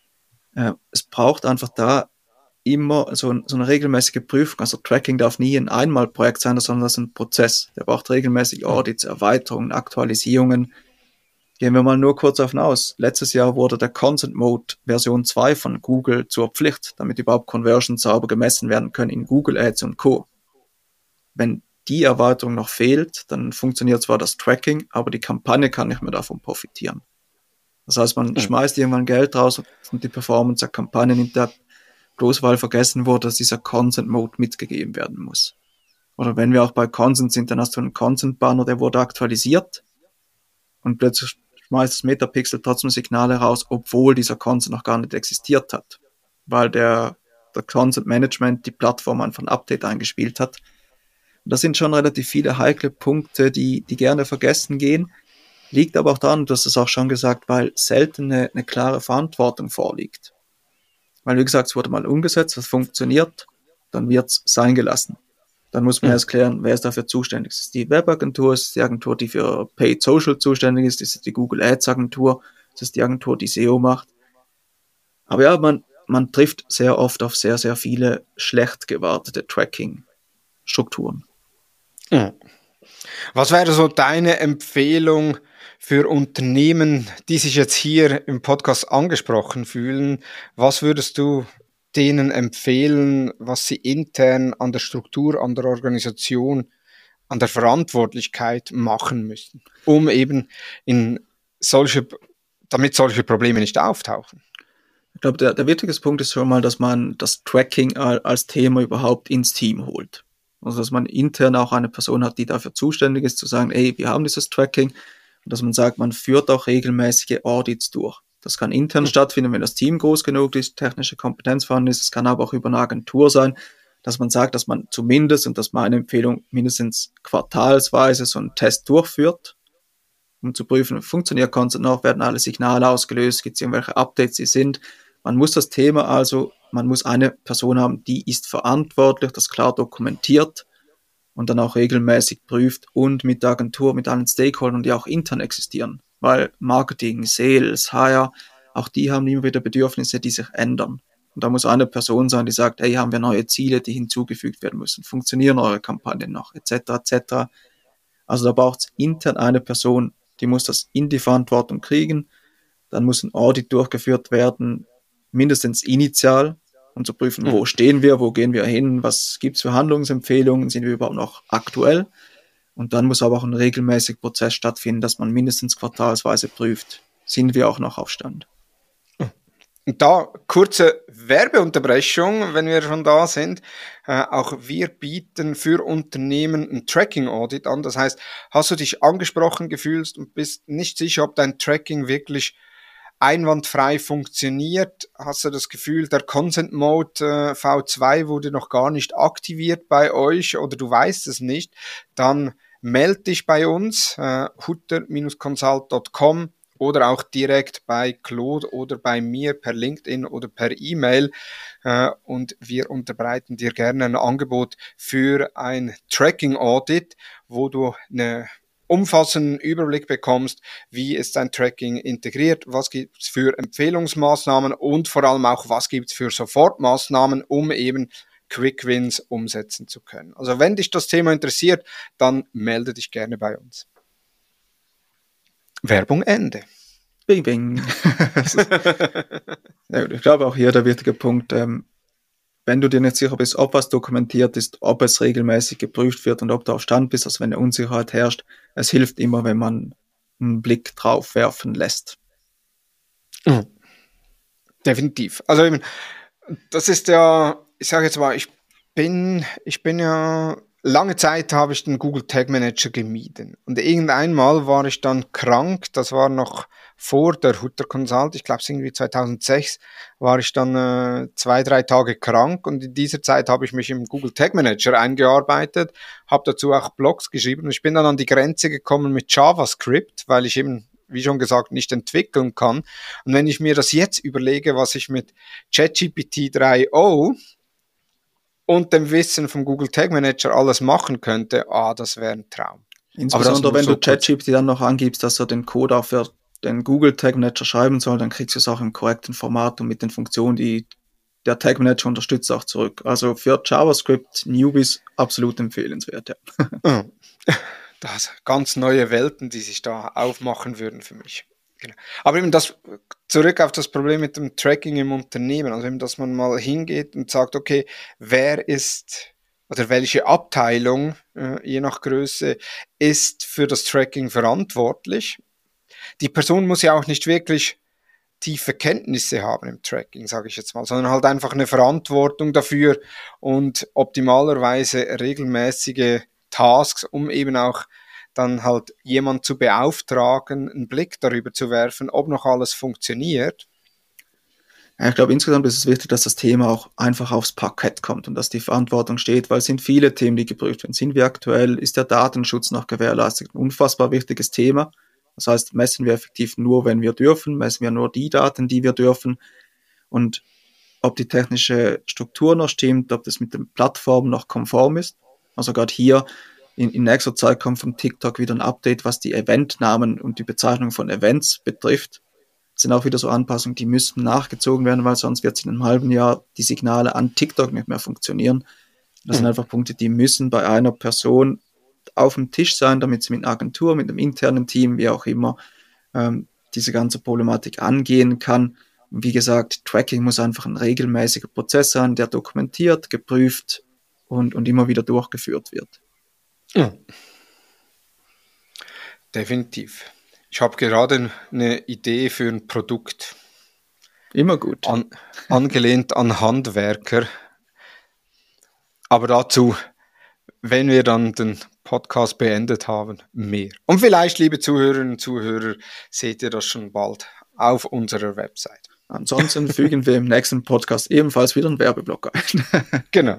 Äh, es braucht einfach da immer so, so eine regelmäßige Prüfung. Also Tracking darf nie ein Einmalprojekt sein, sondern das ist ein Prozess. Der braucht regelmäßig Audits, Erweiterungen, Aktualisierungen. Gehen wir mal nur kurz davon aus. Letztes Jahr wurde der Consent Mode Version zwei von Google zur Pflicht, damit überhaupt Conversions sauber gemessen werden können in Google Ads und Co. Wenn die Erweiterung noch fehlt, dann funktioniert zwar das Tracking, aber die Kampagne kann nicht mehr davon profitieren. Das heißt, man mhm. schmeißt irgendwann Geld raus und die Performance der Kampagne nimmt ab, bloß weil vergessen wurde, dass dieser Consent Mode mitgegeben werden muss. Oder wenn wir auch bei Consent sind, dann hast du einen Consent Banner, der wurde aktualisiert und plötzlich schmeißt das Metapixel trotzdem Signale raus, obwohl dieser Consent noch gar nicht existiert hat, weil der, der Consent Management die Plattform einfach ein Update eingespielt hat. Und das sind schon relativ viele heikle Punkte, die, die gerne vergessen gehen. Liegt aber auch daran, du hast es auch schon gesagt, weil selten eine, eine klare Verantwortung vorliegt. Weil, wie gesagt, es wurde mal umgesetzt, es funktioniert, dann wird es sein gelassen. Dann muss man ja. erst klären, wer ist dafür zuständig. Ist es die Webagentur, ist es die Agentur, die für Paid Social zuständig ist, ist es die Google Ads Agentur, ist es die Agentur, die S E O macht. Aber ja, man, man trifft sehr oft auf sehr, sehr viele schlecht gewartete Tracking-Strukturen. Mhm. Was wäre so deine Empfehlung für Unternehmen, die sich jetzt hier im Podcast angesprochen fühlen? Was würdest du denen empfehlen, was sie intern an der Struktur, an der Organisation, an der Verantwortlichkeit machen müssen, um eben in solche, damit solche Probleme nicht auftauchen? Ich glaube, der, der wichtigste Punkt ist schon mal, dass man das Tracking als Thema überhaupt ins Team holt. Also, dass man intern auch eine Person hat, die dafür zuständig ist, zu sagen, ey, wir haben dieses Tracking, und dass man sagt, man führt auch regelmäßige Audits durch. Das kann intern mhm. stattfinden, wenn das Team groß genug ist, technische Kompetenz vorhanden ist. Es kann aber auch über eine Agentur sein, dass man sagt, dass man zumindest, und das ist meine Empfehlung, mindestens quartalsweise so einen Test durchführt, um zu prüfen, funktioniert Consent noch, werden alle Signale ausgelöst, gibt es irgendwelche Updates, die sind. Man muss das Thema also, man muss eine Person haben, die ist verantwortlich, das klar dokumentiert und dann auch regelmäßig prüft und mit der Agentur, mit allen Stakeholdern, die auch intern existieren. Weil Marketing, Sales, H R, auch die haben immer wieder Bedürfnisse, die sich ändern. Und da muss eine Person sein, die sagt, hey, haben wir neue Ziele, die hinzugefügt werden müssen? Funktionieren eure Kampagnen noch? Etc. et cetera. Also da braucht es intern eine Person, die muss das in die Verantwortung kriegen. Dann muss ein Audit durchgeführt werden, mindestens initial, um zu prüfen, wo stehen wir, wo gehen wir hin, was gibt es für Handlungsempfehlungen, sind wir überhaupt noch aktuell? Und dann muss aber auch ein regelmäßiger Prozess stattfinden, dass man mindestens quartalsweise prüft, sind wir auch noch auf Stand. Und da kurze Werbeunterbrechung, wenn wir schon da sind. Äh, auch wir bieten für Unternehmen ein Tracking-Audit an. Das heißt, hast du dich angesprochen gefühlt und bist nicht sicher, ob dein Tracking wirklich einwandfrei funktioniert, hast du das Gefühl, der Consent Mode äh, V zwei wurde noch gar nicht aktiviert bei euch oder du weißt es nicht, dann melde dich bei uns, äh, hutter Bindestrich consult Punkt com oder auch direkt bei Claude oder bei mir per LinkedIn oder per E-Mail äh, und wir unterbreiten dir gerne ein Angebot für ein Tracking-Audit, wo du eine umfassenden Überblick bekommst, wie ist dein Tracking integriert, was gibt es für Empfehlungsmaßnahmen und vor allem auch, was gibt es für Sofortmaßnahmen, um eben Quick Wins umsetzen zu können. Also wenn dich das Thema interessiert, dann melde dich gerne bei uns. Werbung Ende. Bing, bing. Ja, ich glaube auch hier der wichtige Punkt, ähm, wenn du dir nicht sicher bist, ob was dokumentiert ist, ob es regelmäßig geprüft wird und ob du auf Stand bist, also wenn eine Unsicherheit herrscht, es hilft immer, wenn man einen Blick drauf werfen lässt. Mhm. Definitiv. Also eben, das ist ja, ich sage jetzt mal, ich bin, ich bin ja, lange Zeit habe ich den Google Tag Manager gemieden. Und irgendeinmal war ich dann krank, das war noch vor der Hutter Consult, ich glaube es irgendwie zweitausendsechs, war ich dann äh, zwei, drei Tage krank und in dieser Zeit habe ich mich im Google Tag Manager eingearbeitet, habe dazu auch Blogs geschrieben und ich bin dann an die Grenze gekommen mit JavaScript, weil ich eben, wie schon gesagt, nicht entwickeln kann. Und wenn ich mir das jetzt überlege, was ich mit ChatGPT drei Punkt null und dem Wissen vom Google Tag Manager alles machen könnte, ah, das wäre ein Traum. Insbesondere wenn so du ChatGPT dann noch angibst, dass er den Code auch für den Google Tag Manager schreiben soll, dann kriegst du es auch im korrekten Format und mit den Funktionen, die der Tag Manager unterstützt, auch zurück. Also für JavaScript Newbies absolut empfehlenswert. Ja. Das ganz neue Welten, die sich da aufmachen würden für mich. Genau. Aber eben das, zurück auf das Problem mit dem Tracking im Unternehmen, also eben, dass man mal hingeht und sagt, okay, wer ist oder welche Abteilung, äh, je nach Größe, ist für das Tracking verantwortlich. Die Person muss ja auch nicht wirklich tiefe Kenntnisse haben im Tracking, sage ich jetzt mal, sondern halt einfach eine Verantwortung dafür und optimalerweise regelmäßige Tasks, um eben auch dann halt jemand zu beauftragen, einen Blick darüber zu werfen, ob noch alles funktioniert. Ja, ich glaube, insgesamt ist es wichtig, dass das Thema auch einfach aufs Parkett kommt und dass die Verantwortung steht, weil es sind viele Themen, die geprüft werden. Sind wir aktuell? Ist der Datenschutz noch gewährleistet? Ein unfassbar wichtiges Thema. Das heißt, messen wir effektiv nur, wenn wir dürfen, messen wir nur die Daten, die wir dürfen. Und ob die technische Struktur noch stimmt, ob das mit den Plattformen noch konform ist. Also gerade hier in, in nächster Zeit kommt von TikTok wieder ein Update, was die Eventnamen und die Bezeichnung von Events betrifft. Das sind auch wieder so Anpassungen, die müssen nachgezogen werden, weil sonst wird in einem halben Jahr die Signale an TikTok nicht mehr funktionieren. Das mhm. sind einfach Punkte, die müssen bei einer Person auf dem Tisch sein, damit sie mit einer Agentur, mit einem internen Team, wie auch immer, ähm, diese ganze Problematik angehen kann. Und wie gesagt, Tracking muss einfach ein regelmäßiger Prozess sein, der dokumentiert, geprüft und, und immer wieder durchgeführt wird. Ja. Definitiv. Ich habe gerade eine Idee für ein Produkt. Immer gut. An, angelehnt an Handwerker. Aber dazu, wenn wir dann den Podcast beendet haben, mehr. Und vielleicht, liebe Zuhörerinnen und Zuhörer, seht ihr das schon bald auf unserer Website. Ansonsten fügen wir im nächsten Podcast ebenfalls wieder einen Werbeblock ein. Genau.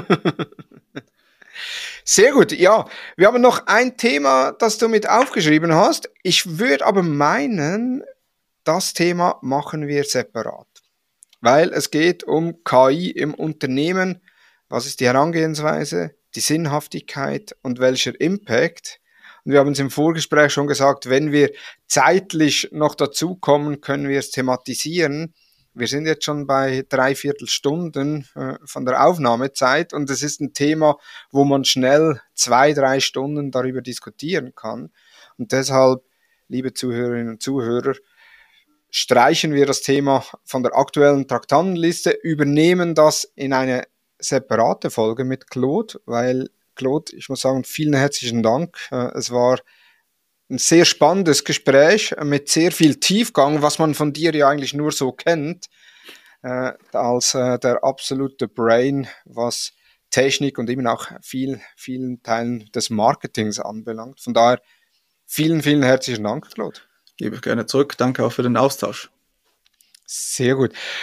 Sehr gut, ja. Wir haben noch ein Thema, das du mit aufgeschrieben hast. Ich würde aber meinen, das Thema machen wir separat. Weil es geht um K I im Unternehmen. Was ist die Herangehensweise, die Sinnhaftigkeit und welcher Impact? Und wir haben es im Vorgespräch schon gesagt, wenn wir zeitlich noch dazukommen, können wir es thematisieren. Wir sind jetzt schon bei dreiviertel Stunden äh, von der Aufnahmezeit und es ist ein Thema, wo man schnell zwei, drei Stunden darüber diskutieren kann. Und deshalb, liebe Zuhörerinnen und Zuhörer, streichen wir das Thema von der aktuellen Traktandenliste, übernehmen das in eine separate Folge mit Claude, weil Claude, ich muss sagen, vielen herzlichen Dank. Es war ein sehr spannendes Gespräch mit sehr viel Tiefgang, was man von dir ja eigentlich nur so kennt, äh, als äh, der absolute Brain, was Technik und eben auch viel, vielen Teilen des Marketings anbelangt. Von daher vielen, vielen herzlichen Dank, Claude. Gebe ich gerne zurück. Danke auch für den Austausch. Sehr gut.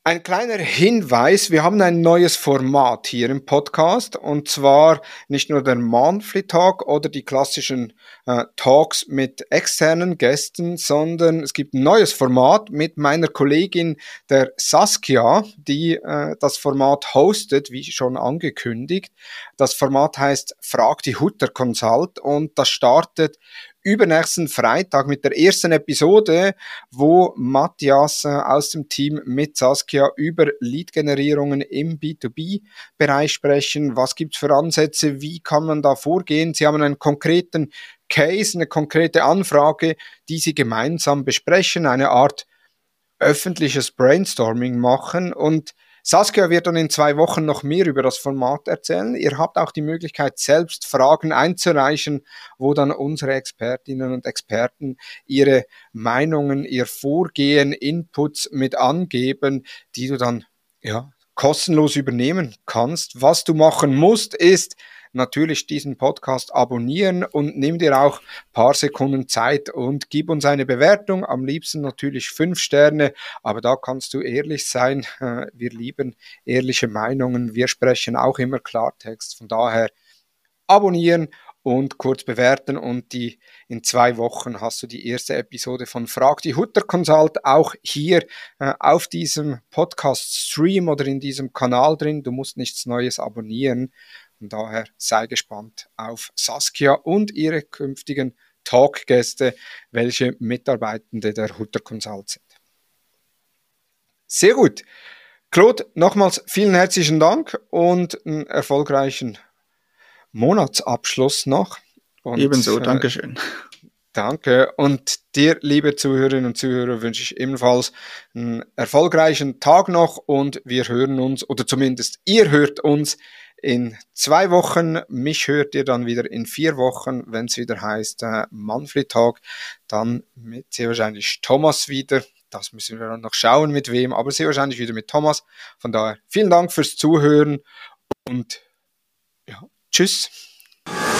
Ein kleiner Hinweis, wir haben ein neues Format hier im Podcast und zwar nicht nur der Monthly Talk oder die klassischen äh, Talks mit externen Gästen, sondern es gibt ein neues Format mit meiner Kollegin der Saskia, die äh, das Format hostet, wie schon angekündigt. Das Format heißt Frag die Hutter Consult und das startet übernächsten Freitag mit der ersten Episode, wo Matthias äh, aus dem Team mit Saskia über Lead-Generierungen im B zwei B-Bereich sprechen. Was gibt es für Ansätze? Wie kann man da vorgehen? Sie haben einen konkreten Case, eine konkrete Anfrage, die Sie gemeinsam besprechen, eine Art öffentliches Brainstorming machen und Saskia wird dann in zwei Wochen noch mehr über das Format erzählen. Ihr habt auch die Möglichkeit, selbst Fragen einzureichen, wo dann unsere Expertinnen und Experten ihre Meinungen, ihr Vorgehen, Inputs mit angeben, die du dann ja kostenlos übernehmen kannst. Was du machen musst, ist natürlich diesen Podcast abonnieren und nimm dir auch ein paar Sekunden Zeit und gib uns eine Bewertung, am liebsten natürlich fünf Sterne, aber da kannst du ehrlich sein, wir lieben ehrliche Meinungen, wir sprechen auch immer Klartext, von daher abonnieren und kurz bewerten und die in zwei Wochen hast du die erste Episode von Frag die Hutter Consult auch hier äh, auf diesem Podcast-Stream oder in diesem Kanal drin, du musst nichts Neues abonnieren. Von daher sei gespannt auf Saskia und ihre künftigen Talkgäste, welche Mitarbeitende der Hutter Consult sind. Sehr gut. Claude, nochmals vielen herzlichen Dank und einen erfolgreichen Monatsabschluss noch. Und, Ebenso, äh, Dankeschön. Danke. Und dir, liebe Zuhörerinnen und Zuhörer, wünsche ich ebenfalls einen erfolgreichen Tag noch und wir hören uns, oder zumindest ihr hört uns in zwei Wochen. Mich hört ihr dann wieder in vier Wochen, wenn es wieder heißt äh, Monthly Talk. Dann mit sehr wahrscheinlich Thomas wieder. Das müssen wir dann noch schauen, mit wem, aber sehr wahrscheinlich wieder mit Thomas. Von daher vielen Dank fürs Zuhören und ja, tschüss.